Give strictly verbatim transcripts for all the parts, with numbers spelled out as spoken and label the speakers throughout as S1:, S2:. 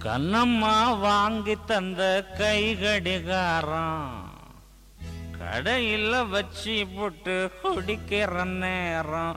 S1: கண்ணம்மா வாங்கி தந்த கை கடிகாரம் கடையில் வச்சு போட்டு குடிக்கிற நேரம்.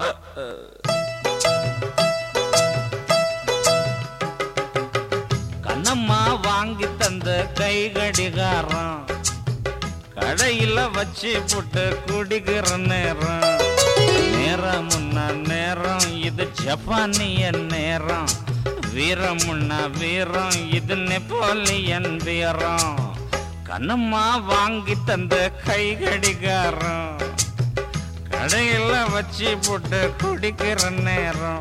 S1: கண்ணம்மா வாங்கி தந்த கை கடிகாரம் கடையில் வச்சு போட்டு குடிக்கிற நேரம். நேரம் முன்ன நேரம் இது ஜப்பானிய நேரம். வீரம் முன்ன வீரம் இது நெப்போலியன் வீரம். கண்ணம்மா வாங்கி தந்த கை கடிகாரம் கடையில் வச்சு போட்டு குடிக்கிற நேரம்.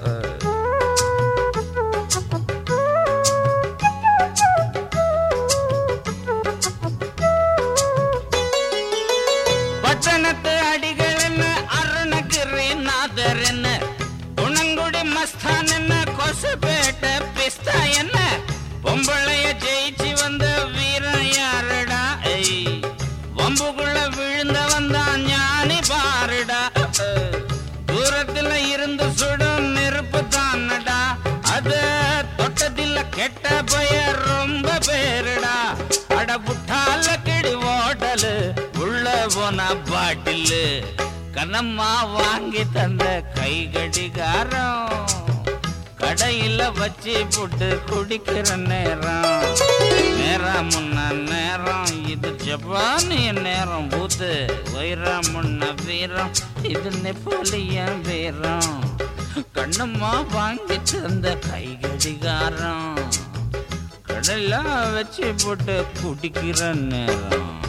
S1: பட்டணத்து அடிகள் என்ன, அருணகிரி நாதர் என்ன, குணங்குடி மஸ்தான் என்ன, கொசுபேட்டை பிஸ்தா என்ன, பொம்பளைய ஜெயிச்சு வந்த வீரன் யாருடா? வம்புக்குள்ள விழுந்த வந்தான் ஞானி பாருடா. தூரத்துல இருந்து சுடும் நெருப்பு தானடா, அது தொட்டதில்ல கெட்ட பெயர் ரொம்ப பேருடா. அட புட்டால கிடி ஓட்டலு உள்ள போன பாட்டிலு. கண்ணம்மா வாங்கி தந்த கை கடிகாரம் கடையில் வச்சு போட்டு குடிக்கிற நேரம். நேரம் முன்ன நேரம் இது ஜப்பானிய நேரம். பூத்து வைரம் முன்ன வீரம் இது நெப்போலியன் வீரம். கண்ணம்மா வாங்கி தந்த கை கடிகாரம் கடையில் வச்சு போட்டு குடிக்கிற நேரம்.